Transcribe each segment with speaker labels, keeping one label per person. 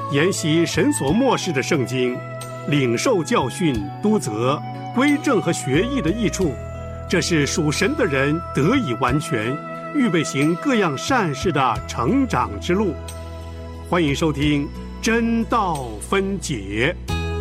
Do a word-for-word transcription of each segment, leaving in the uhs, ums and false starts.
Speaker 1: 研习神所默示的圣经，领受教训、督责、归正和学艺的益处，这是属神的人得以完全，预备行各样善事的成长之路。欢迎收听真道分解。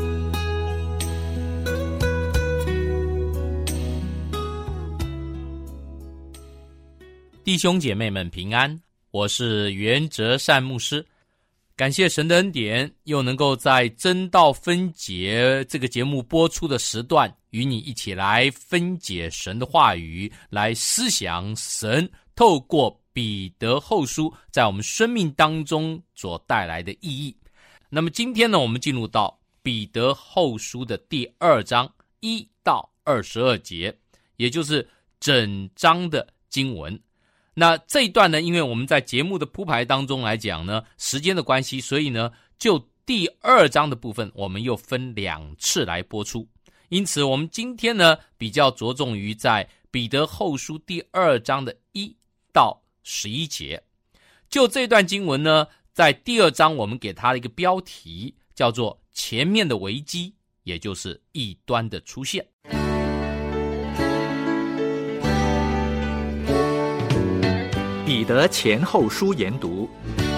Speaker 2: 弟兄姐妹们平安，我是袁哲善牧师。感谢神的恩典，又能够在真道分解这个节目播出的时段，与你一起来分解神的话语，来思想神透过彼得后书在我们生命当中所带来的意义。那么今天呢，我们进入到彼得后书的第二章一到二十二节，也就是整章的经文。那这一段呢，因为我们在节目的铺排当中来讲呢，时间的关系，所以呢，就第二章的部分，我们又分两次来播出。因此，我们今天呢，比较着重于在彼得后书第二章的一到十一节。就这段经文呢，在第二章我们给它一个标题，叫做前面的危机，也就是异端的出现。
Speaker 3: 彼得前后书研读。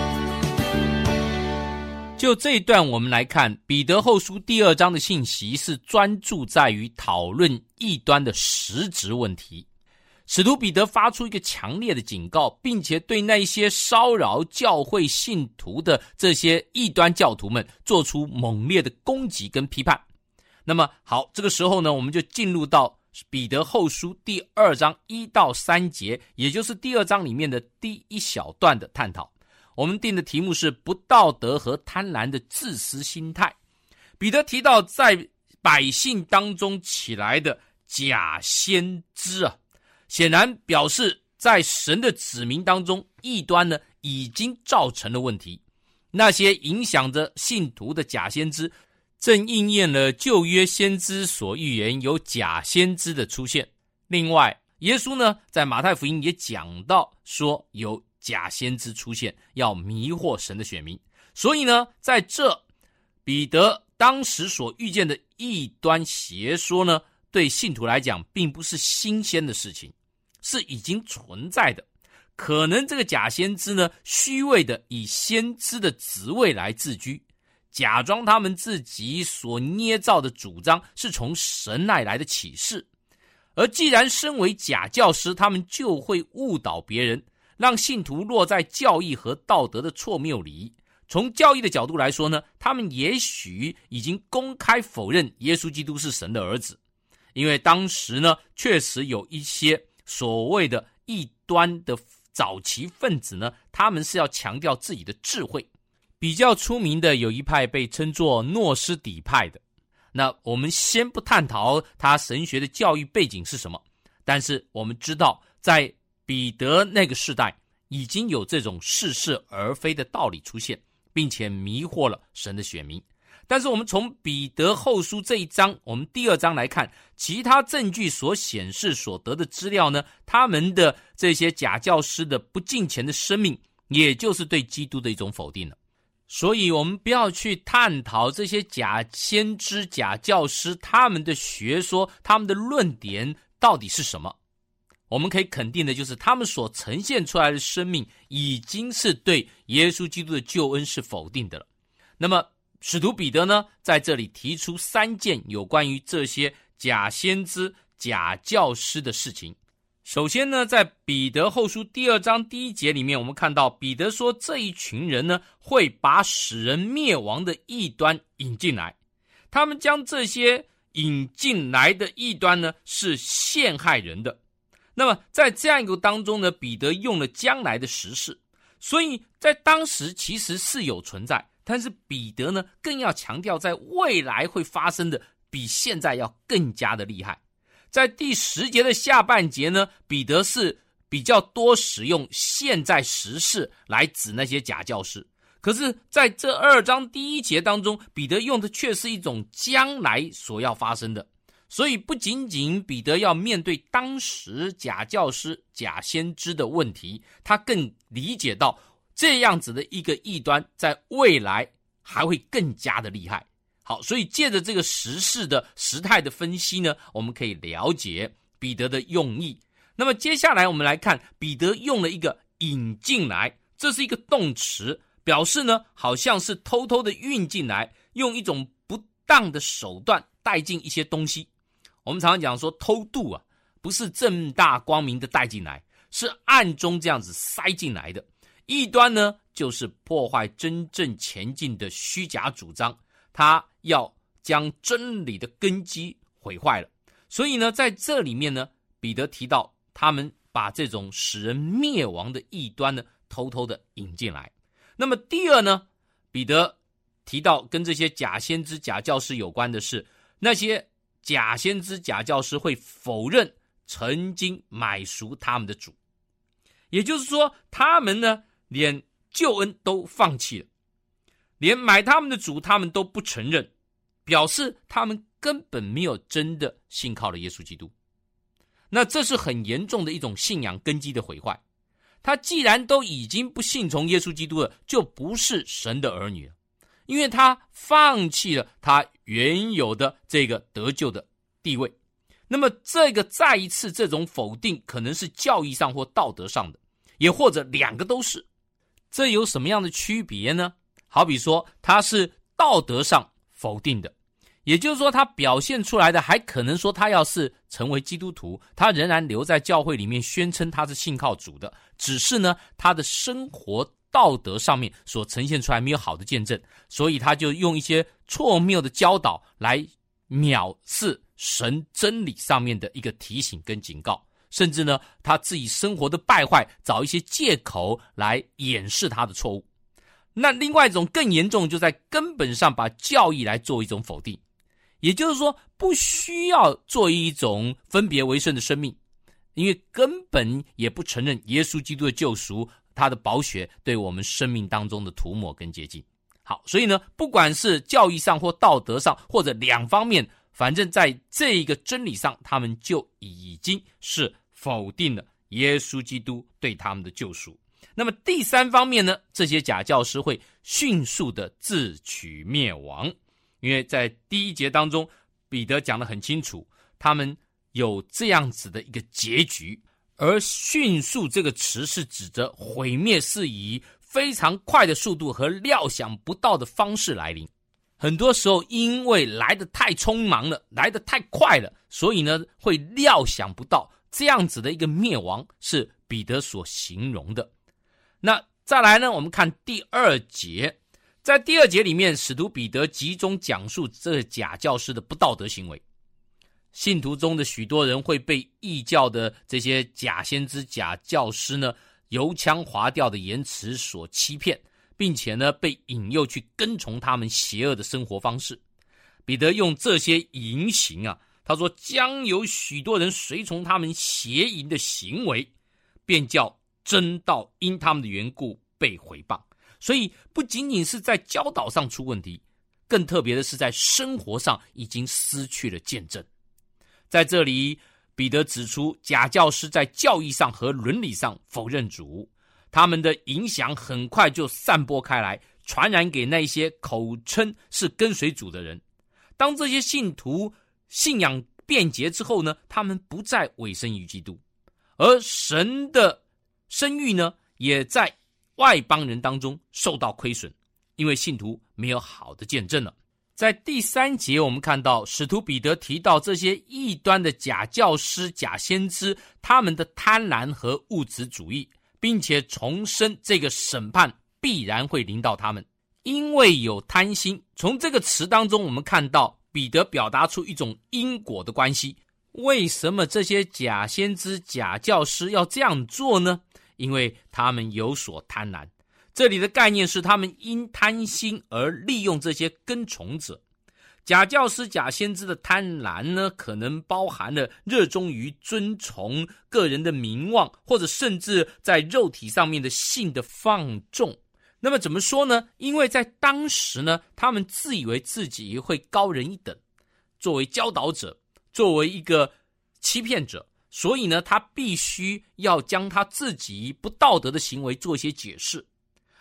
Speaker 2: 就这一段我们来看，彼得后书第二章的信息是专注在于讨论异端的实质问题。使徒彼得发出一个强烈的警告，并且对那些骚扰教会信徒的这些异端教徒们做出猛烈的攻击跟批判。那么好，这个时候呢，我们就进入到彼得后书第二章一到三节，也就是第二章里面的第一小段的探讨。我们定的题目是不道德和贪婪的自私心态。彼得提到在百姓当中起来的假先知啊，显然表示在神的子民当中，异端呢已经造成了问题。那些影响着信徒的假先知，正应验了旧约先知所预言有假先知的出现。另外，耶稣呢在马太福音也讲到说有假先知出现，要迷惑神的选民。所以呢，在这彼得当时所遇见的异端邪说呢，对信徒来讲并不是新鲜的事情，是已经存在的。可能这个假先知呢，虚伪的以先知的职位来自居，假装他们自己所捏造的主张是从神那来的启示。而既然身为假教师，他们就会误导别人，让信徒落在教义和道德的错谬里。从教义的角度来说呢，他们也许已经公开否认耶稣基督是神的儿子。因为当时呢，确实有一些所谓的异端的早期分子呢，他们是要强调自己的智慧。比较出名的有一派被称作诺斯底派的。那我们先不探讨他神学的教育背景是什么，但是我们知道在彼得那个时代已经有这种似是而非的道理出现，并且迷惑了神的选民。但是我们从彼得后书这一章，我们第二章来看，其他证据所显示所得的资料呢，他们的这些假教师的不敬虔的生命，也就是对基督的一种否定了。所以我们不要去探讨这些假先知、假教师他们的学说、他们的论点到底是什么。我们可以肯定的就是他们所呈现出来的生命已经是对耶稣基督的救恩是否定的了。那么使徒彼得呢，在这里提出三件有关于这些假先知、假教师的事情。首先呢，在彼得后书第二章第一节里面，我们看到彼得说这一群人呢，会把使人灭亡的异端引进来。他们将这些引进来的异端呢，是陷害人的。那么在这样一个当中呢，彼得用了将来的时事，所以在当时其实是有存在，但是彼得呢，更要强调在未来会发生的比现在要更加的厉害。在第十节的下半节呢，彼得是比较多使用现在时事来指那些假教师。可是在这二章第一节当中，彼得用的却是一种将来所要发生的。所以不仅仅彼得要面对当时假教师、假先知的问题，他更理解到这样子的一个异端在未来还会更加的厉害。好，所以借着这个时事的时态的分析呢，我们可以了解彼得的用意。那么接下来我们来看，彼得用了一个引进来，这是一个动词，表示呢好像是偷偷的运进来，用一种不当的手段带进一些东西。我们常常讲说偷渡啊，不是正大光明的带进来，是暗中这样子塞进来的。异端呢，就是破坏真正前进的虚假主张，他要将真理的根基毁坏了。所以呢，在这里面呢，彼得提到他们把这种使人灭亡的异端呢，偷偷的引进来。那么第二呢，彼得提到跟这些假先知、假教师有关的是，那些假先知、假教师会否认曾经买赎他们的主，也就是说，他们呢，连救恩都放弃了，连买他们的主他们都不承认，表示他们根本没有真的信靠了耶稣基督。那这是很严重的一种信仰根基的毁坏。他既然都已经不信从耶稣基督了，就不是神的儿女了，因为他放弃了他原有的这个得救的地位。那么这个再一次这种否定，可能是教义上或道德上的，也或者两个都是。这有什么样的区别呢？好比说他是道德上否定的，也就是说他表现出来的还可能说他要是成为基督徒，他仍然留在教会里面宣称他是信靠主的，只是呢他的生活道德上面所呈现出来没有好的见证，所以他就用一些错谬的教导来藐视神真理上面的一个提醒跟警告，甚至呢他自己生活的败坏，找一些借口来掩饰他的错误。那另外一种更严重，就在根本上把教义来做一种否定，也就是说不需要做一种分别为圣的生命，因为根本也不承认耶稣基督的救赎，他的宝血对我们生命当中的涂抹跟洁净。好，所以呢，不管是教义上或道德上，或者两方面，反正在这一个真理上，他们就已经是否定了耶稣基督对他们的救赎。那么第三方面呢，这些假教师会迅速的自取灭亡，因为在第一节当中，彼得讲得很清楚，他们有这样子的一个结局，而迅速这个词是指着毁灭是以非常快的速度和料想不到的方式来临。很多时候因为来得太匆忙了，来得太快了，所以呢会料想不到这样子的一个灭亡是彼得所形容的。那再来呢，我们看第二节，在第二节里面，使徒彼得集中讲述这个假教师的不道德行为。信徒中的许多人会被异教的这些假先知、假教师呢油腔滑调的言辞所欺骗，并且呢被引诱去跟从他们邪恶的生活方式。彼得用这些淫行啊，他说将有许多人随从他们邪淫的行为，便叫真道因他们的缘故被毁谤。所以不仅仅是在教导上出问题，更特别的是在生活上已经失去了见证。在这里彼得指出，假教师在教义上和伦理上否认主，他们的影响很快就散播开来，传染给那些口称是跟随主的人。当这些信徒信仰便捷之后呢，他们不再委身于基督，而神的声誉呢也在外邦人当中受到亏损，因为信徒没有好的见证了。在第三节我们看到使徒彼得提到这些异端的假教师、假先知，他们的贪婪和物质主义，并且重申这个审判必然会临到他们，因为有贪心。从这个词当中我们看到彼得表达出一种因果的关系。为什么这些假先知、假教师要这样做呢？因为他们有所贪婪。这里的概念是他们因贪心而利用这些跟从者。假教师、假先知的贪婪呢，可能包含了热衷于尊崇个人的名望，或者甚至在肉体上面的性的放纵。那么怎么说呢？因为在当时呢，他们自以为自己会高人一等，作为教导者，作为一个欺骗者，所以呢，他必须要将他自己不道德的行为做一些解释。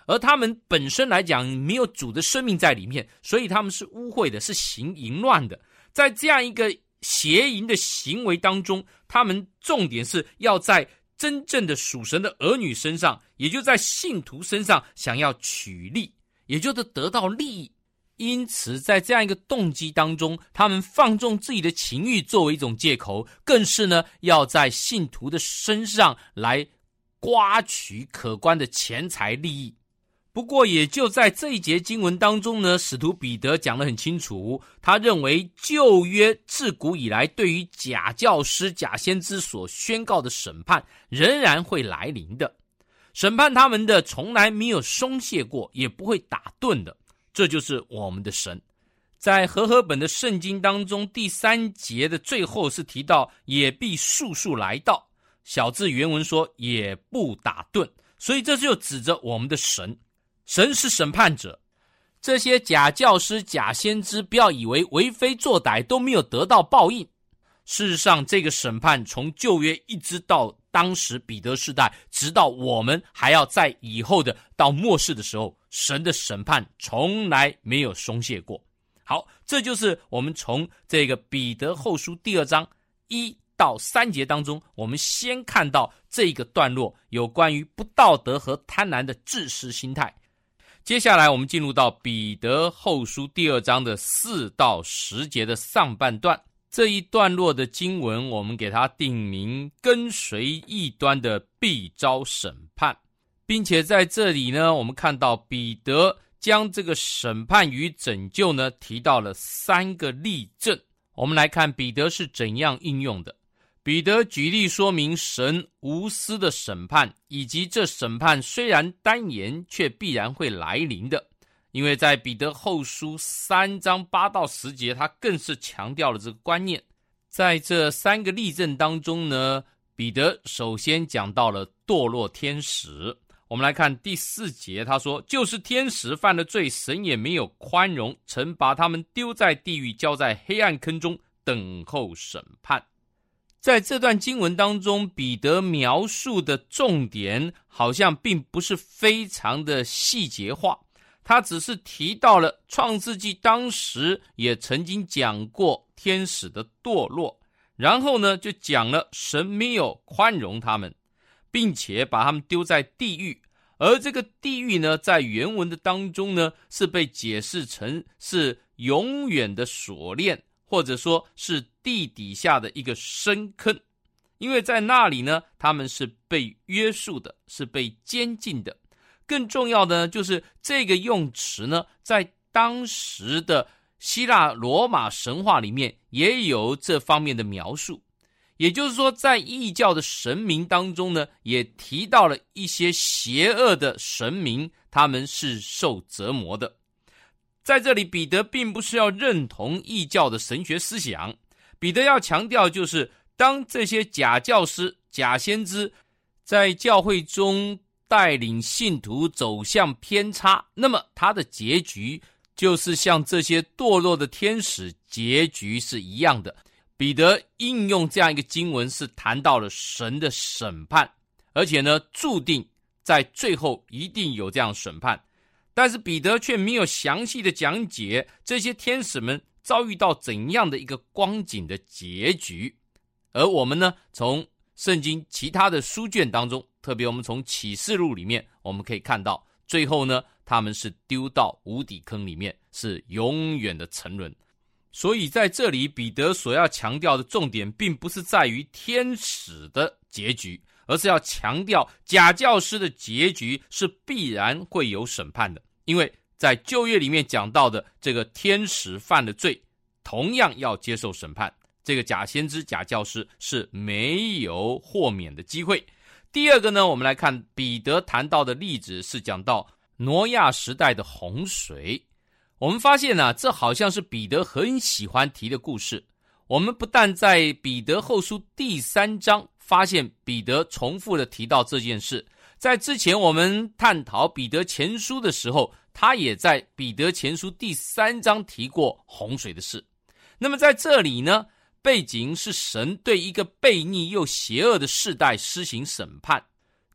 Speaker 2: 而他们本身来讲没有主的生命在里面，所以他们是污秽的，是行淫乱的。在这样一个邪淫的行为当中，他们重点是要在真正的属神的儿女身上，也就在信徒身上想要取利，也就是得到利益。因此在这样一个动机当中，他们放纵自己的情欲作为一种借口，更是呢要在信徒的身上来刮取可观的钱财利益。不过也就在这一节经文当中呢，使徒彼得讲得很清楚，他认为旧约自古以来对于假教师假先知所宣告的审判仍然会来临的，审判他们的从来没有松懈过，也不会打盹的，这就是我们的神。在和合本的圣经当中，第三节的最后是提到也必速速来到，小字原文说也不打盹，所以这就指着我们的神。神是审判者，这些假教师假先知不要以为为非作歹都没有得到报应。事实上这个审判从旧约一直到当时彼得时代，直到我们还要在以后的到末世的时候，神的审判从来没有松懈过。好，这就是我们从这个彼得后书第二章一到三节当中，我们先看到这个段落有关于不道德和贪婪的自私心态。接下来我们进入到彼得后书第二章的四到十节的上半段，这一段落的经文我们给它定名跟随异端的必遭审判，并且在这里呢，我们看到彼得将这个审判与拯救呢提到了三个例证。我们来看彼得是怎样应用的。彼得举例说明神无私的审判，以及这审判虽然单言却必然会来临的。因为在彼得后书三章八到十节，他更是强调了这个观念。在这三个例证当中呢，彼得首先讲到了堕落天使。我们来看第四节，他说就是天使犯了罪，神也没有宽容，曾把他们丢在地狱，交在黑暗坑中等候审判。在这段经文当中，彼得描述的重点好像并不是非常的细节化，他只是提到了创世纪当时也曾经讲过天使的堕落，然后呢就讲了神没有宽容他们，并且把他们丢在地狱。而这个地狱呢，在原文的当中呢，是被解释成是永远的锁链，或者说是地底下的一个深坑。因为在那里呢，他们是被约束的，是被监禁的。更重要的呢，就是这个用词呢，在当时的希腊罗马神话里面也有这方面的描述。也就是说，在异教的神明当中呢，也提到了一些邪恶的神明，他们是受折磨的。在这里，彼得并不是要认同异教的神学思想，彼得要强调就是，当这些假教师、假先知在教会中带领信徒走向偏差，那么他的结局就是像这些堕落的天使结局是一样的。彼得应用这样一个经文，是谈到了神的审判，而且呢，注定在最后一定有这样审判。但是彼得却没有详细的讲解这些天使们遭遇到怎样的一个光景的结局。而我们呢，从圣经其他的书卷当中，特别我们从启示录里面，我们可以看到最后呢，他们是丢到无底坑里面，是永远的沉沦。所以在这里，彼得所要强调的重点并不是在于天使的结局，而是要强调假教师的结局是必然会有审判的。因为在旧约里面讲到的这个天使犯了罪，同样要接受审判，这个假先知假教师是没有豁免的机会。第二个呢，我们来看彼得谈到的例子是讲到挪亚时代的洪水。我们发现啊，这好像是彼得很喜欢提的故事。我们不但在彼得后书第三章发现彼得重复的提到这件事，在之前我们探讨彼得前书的时候，他也在彼得前书第三章提过洪水的事。那么在这里呢，背景是神对一个悖逆又邪恶的世代施行审判。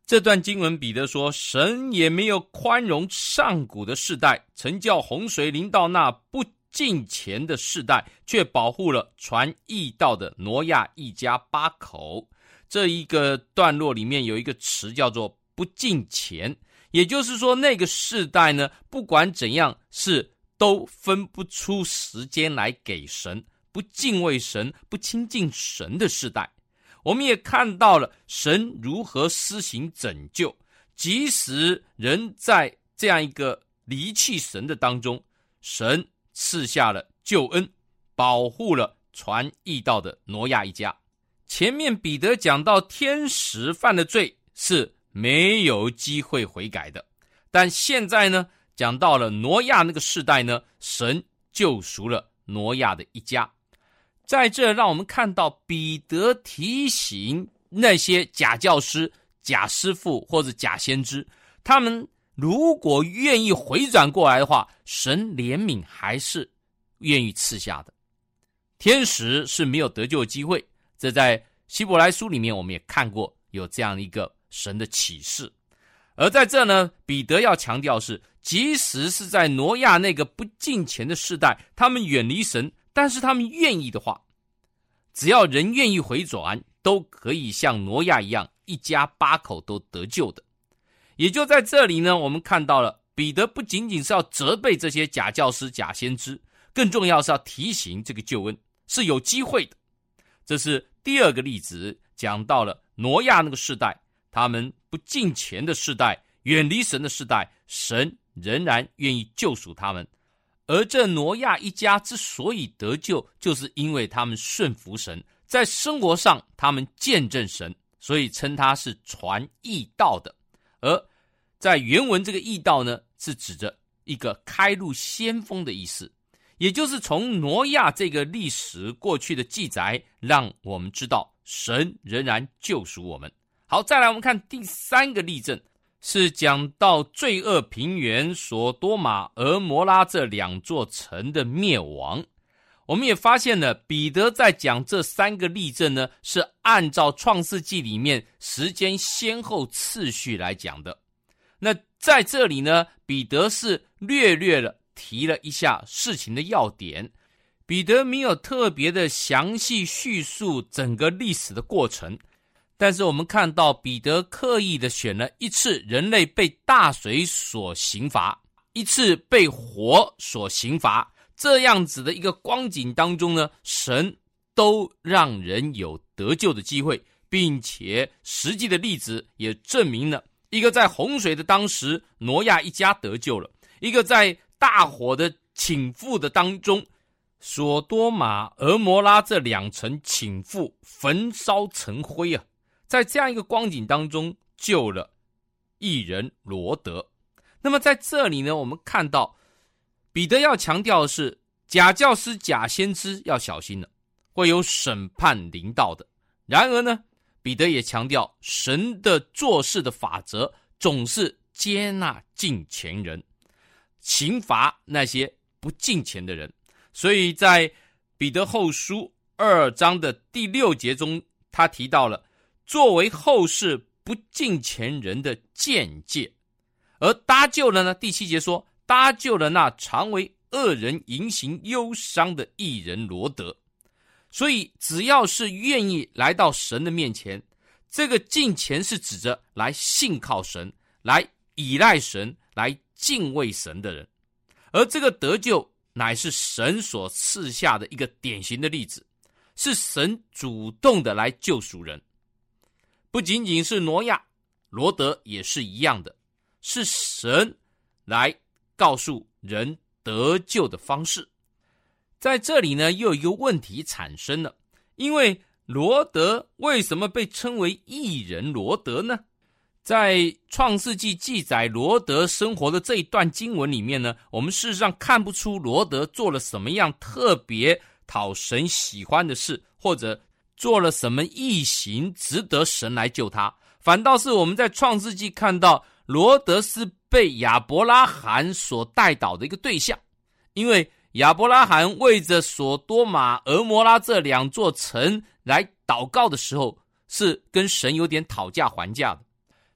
Speaker 2: 这段经文彼得说，神也没有宽容上古的世代，曾叫洪水临到那不敬虔的世代，却保护了传义道的挪亚一家八口。这一个段落里面有一个词叫做不敬虔，也就是说那个世代呢，不管怎样是都分不出时间来给神，不敬畏神，不亲近神的世代。我们也看到了神如何施行拯救，即使人在这样一个离弃神的当中，神赐下了救恩，保护了传义道的挪亚一家。前面彼得讲到天使犯的罪是没有机会悔改的，但现在呢，讲到了挪亚那个世代呢，神救赎了挪亚的一家。在这让我们看到彼得提醒那些假教师、假师傅或者假先知，他们如果愿意回转过来的话，神怜悯还是愿意赐下的。天使是没有得救的机会，这在希伯来书里面我们也看过有这样一个神的启示。而在这呢，彼得要强调是，即使是在挪亚那个不敬虔的世代，他们远离神，但是他们愿意的话，只要人愿意回转，都可以像挪亚一样，一家八口都得救的。也就在这里呢，我们看到了彼得不仅仅是要责备这些假教师、假先知，更重要是要提醒这个救恩是有机会的。这是第二个例子，讲到了挪亚那个世代，他们不敬虔的世代，远离神的世代，神仍然愿意救赎他们。而这挪亚一家之所以得救，就是因为他们顺服神，在生活上他们见证神，所以称他是传义道的。而在原文这个义道呢，是指着一个开路先锋的意思，也就是从挪亚这个历史过去的记载，让我们知道神仍然救赎我们。好，再来我们看第三个例证，是讲到罪恶平原所多玛、俄摩拉这两座城的灭亡。我们也发现了彼得在讲这三个例证呢，是按照创世纪里面时间先后次序来讲的。那在这里呢，彼得是略略的提了一下事情的要点，彼得没有特别的详细叙述整个历史的过程，但是我们看到彼得刻意的选了一次人类被大水所刑罚，一次被火所刑罚，这样子的一个光景当中呢，神都让人有得救的机会，并且实际的例子也证明了，一个在洪水的当时挪亚一家得救了，一个在大火的倾覆的当中，所多玛、俄摩拉这两城倾覆，焚烧成灰啊，在这样一个光景当中救了义人罗德。那么在这里呢，我们看到彼得要强调的是，假教师、假先知要小心了，会有审判临到的。然而呢，彼得也强调神的做事的法则总是接纳敬虔人，刑罚那些不敬虔的人。所以在彼得后书二章的第六节中，他提到了作为后世不敬虔人的鉴戒，而搭救了呢，第七节说搭救了那常为恶人淫行忧伤的义人罗德。所以只要是愿意来到神的面前，这个敬虔是指着来信靠神，来依赖神，来敬畏神的人。而这个得救乃是神所赐下的一个典型的例子，是神主动的来救赎人。不仅仅是挪亚，罗德也是一样的，是神来告诉人得救的方式。在这里呢，又有一个问题产生了，因为罗德为什么被称为义人罗德呢？在创世纪记载罗德生活的这一段经文里面呢，我们事实上看不出罗德做了什么样特别讨神喜欢的事，或者做了什么异行值得神来救他。反倒是我们在创世纪看到罗德是被亚伯拉罕所带倒的一个对象，因为亚伯拉罕为着所多玛、俄摩拉这两座城来祷告的时候，是跟神有点讨价还价的。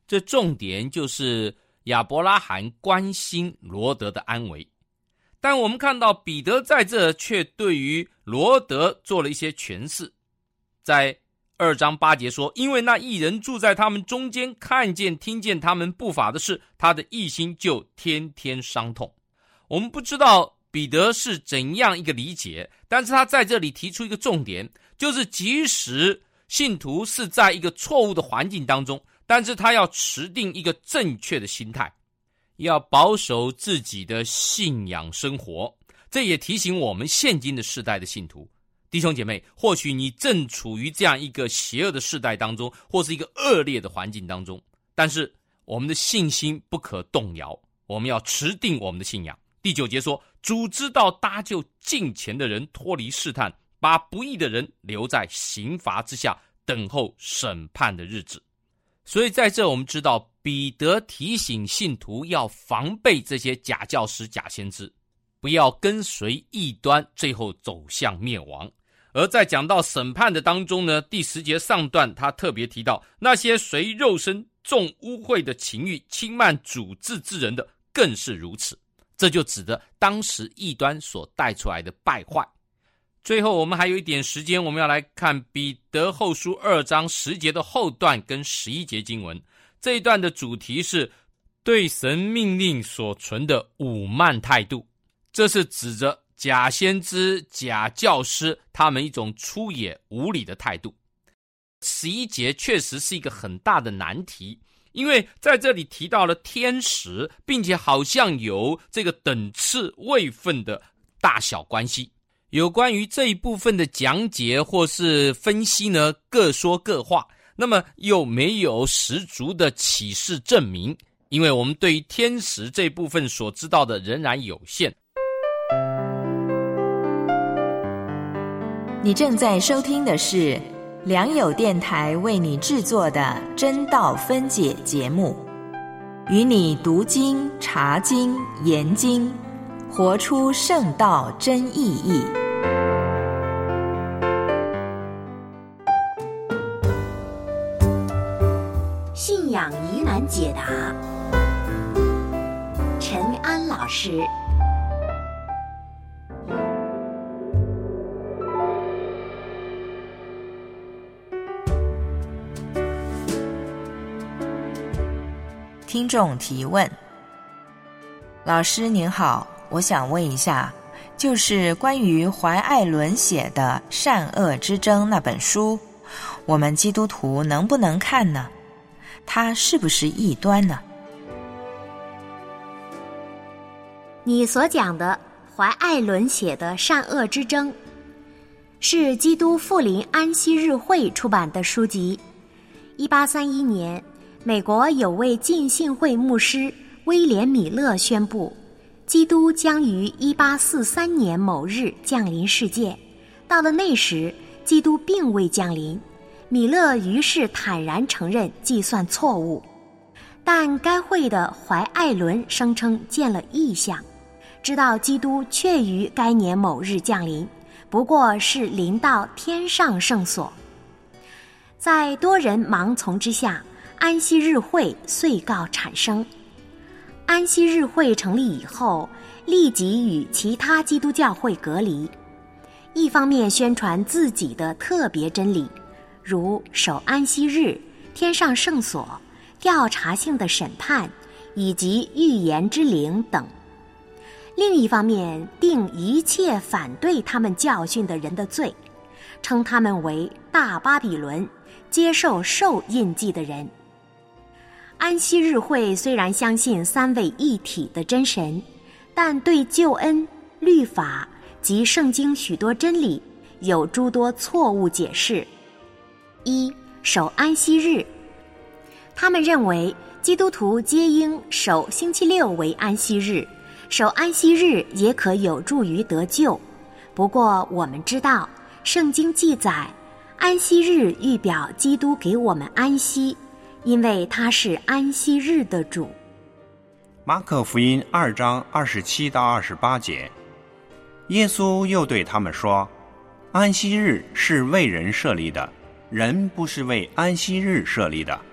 Speaker 2: 这重点就是亚伯拉罕关心罗得的安危。但我们看到彼得在这却对于罗得做了一些诠释。在二章八节说，因为那义人住在他们中间，看见听见他们不法的事，他的义心就天天伤痛。我们不知道彼得是怎样一个理解，但是他在这里提出一个重点，就是即使信徒是在一个错误的环境当中，但是他要持定一个正确的心态，要保守自己的信仰生活。这也提醒我们现今的世代的信徒，弟兄姐妹，或许你正处于这样一个邪恶的世代当中，或是一个恶劣的环境当中，但是我们的信心不可动摇，我们要持定我们的信仰。第九节说，主知道搭救近前的人脱离试探，把不义的人留在刑罚之下，等候审判的日子。所以在这我们知道，彼得提醒信徒要防备这些假教师、假先知，不要跟随异端，最后走向灭亡。而在讲到审判的当中呢，第十节上段他特别提到，那些随肉身重污秽的情欲轻慢主治之人的更是如此。这就指的当时异端所带出来的败坏。最后我们还有一点时间，我们要来看彼得后书二章十节的后段跟十一节经文。这一段的主题是对神命令所存的侮慢态度，这是指着假先知、假教师他们一种粗野无礼的态度。十一节确实是一个很大的难题，因为在这里提到了天使，并且好像有这个等次位分的大小关系。有关于这一部分的讲解或是分析呢，各说各话，那么又没有十足的启示证明，因为我们对于天使这一部分所知道的仍然有限。
Speaker 4: 你正在收听的是良友电台为你制作的真道分解节目，与你读经、查经、研经，活出圣道真意义。
Speaker 5: 信仰疑难解答，陈安老师。
Speaker 4: 听众提问：老师您好，我想问一下，就是关于怀爱伦写的《善恶之争》那本书，我们基督徒能不能看呢？它是不是异端呢？
Speaker 5: 你所讲的怀爱伦写的《善恶之争》是基督复临安息日会出版的书籍。一八三一年，美国有位浸信会牧师威廉·米勒宣布，基督将于一八四三年某日降临世界。到了那时，基督并未降临。米勒于是坦然承认计算错误，但该会的怀爱伦声称见了异象，知道基督确于该年某日降临，不过是临到天上圣所。在多人盲从之下，安息日会遂告产生。安息日会成立以后，立即与其他基督教会隔离，一方面宣传自己的特别真理，如守安息日、天上圣所、调查性的审判以及预言之灵等；另一方面定一切反对他们教训的人的罪，称他们为大巴比伦，接受兽印记的人。安息日会虽然相信三位一体的真神，但对救恩、律法及圣经许多真理有诸多错误解释。一、守安息日，他们认为基督徒皆应守星期六为安息日，守安息日也可有助于得救。不过我们知道，圣经记载，安息日预表基督给我们安息，因为他是安息日的主。
Speaker 6: 马可福音二章二十七到二十八节，耶稣又对他们说：安息日是为人设立的，人不是为安息日设立的。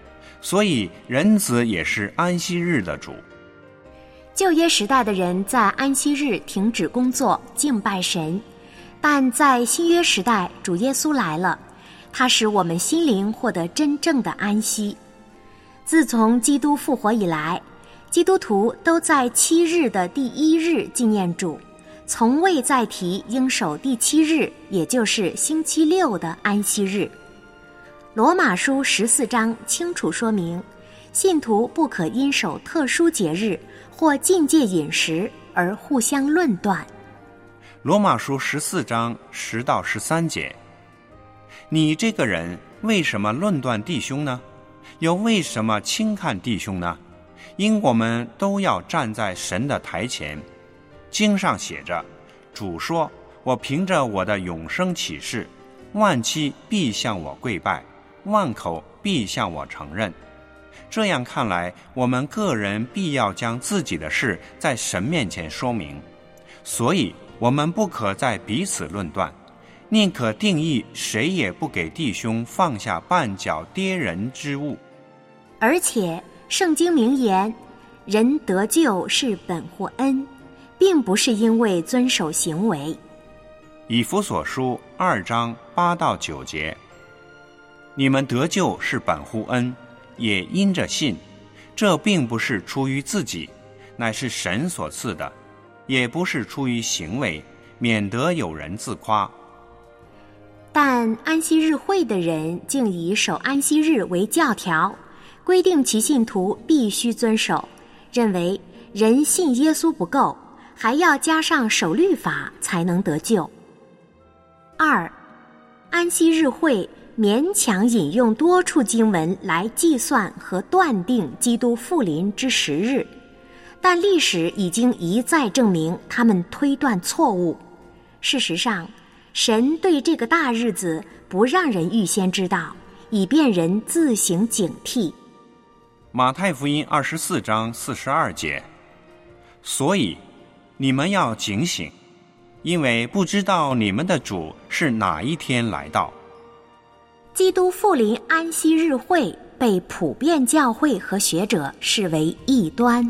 Speaker 6: 所以人子也是安息日的主。
Speaker 5: 旧约时代的人在安息日停止工作敬拜神，但在新约时代，主耶稣来了，他使我们心灵获得真正的安息。自从基督复活以来，基督徒都在七日的第一日纪念主，从未再提应守第七日，也就是星期六的安息日。罗马书十四章清楚说明，信徒不可因守特殊节日或禁戒饮食而互相论断。
Speaker 6: 罗马书十四章十到十三节，你这个人为什么论断弟兄呢？又为什么轻看弟兄呢？因我们都要站在神的台前。经上写着，主说，我凭着我的永生启示，万妻必向我跪拜，万口必向我承认。这样看来，我们个人必要将自己的事在神面前说明，所以我们不可再彼此论断，宁可定义谁也不给弟兄放下绊脚跌人之物。
Speaker 5: 而且圣经明言，人得救是本乎恩，并不是因为遵守行为。
Speaker 6: 以弗所书二章八到九节，你们得救是本乎恩，也因着信，这并不是出于自己，乃是神所赐的，也不是出于行为，免得有人自夸。
Speaker 5: 但安息日会的人竟以守安息日为教条，规定其信徒必须遵守，认为人信耶稣不够，还要加上守律法才能得救。二，安息日会勉强引用多处经文来计算和断定基督复临之时日，但历史已经一再证明他们推断错误。事实上，神对这个大日子不让人预先知道，以便人自行警惕。
Speaker 6: 马太福音二十四章四十二节，所以你们要警醒，因为不知道你们的主是哪一天来到。
Speaker 5: 基督复临安息日会被普遍教会和学者视为异端。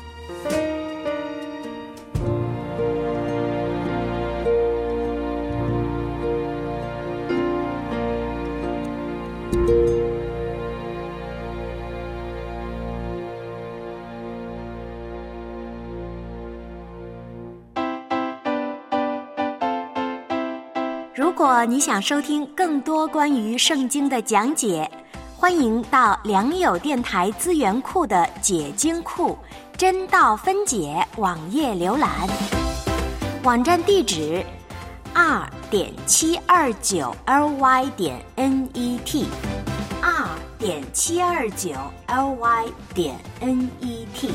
Speaker 5: 如果你想收听更多关于圣经的讲解，欢迎到良友电台资源库的解经库真道分解网页浏览，网站地址 r 点七二九 l y 点 n e t r 点七二九 l y 点 n e t。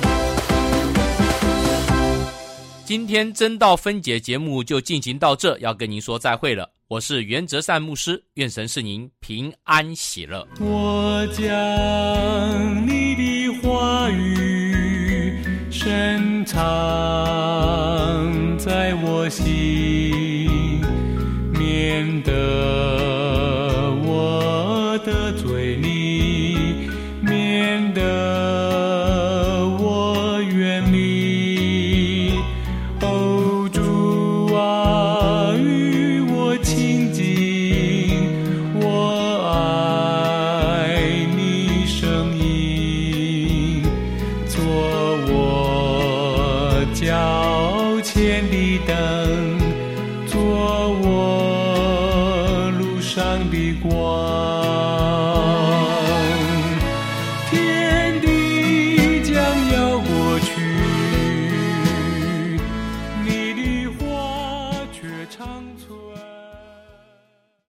Speaker 2: 今天真道分解节目就进行到这，要跟您说再会了。我是袁哲善牧师，愿神是您平安喜乐。
Speaker 7: 我将你的话语深藏在我心，免得我得罪你，免得我远离。哦，主啊，与我亲近，我爱你声音，做我脚前的灯，做我路上的光。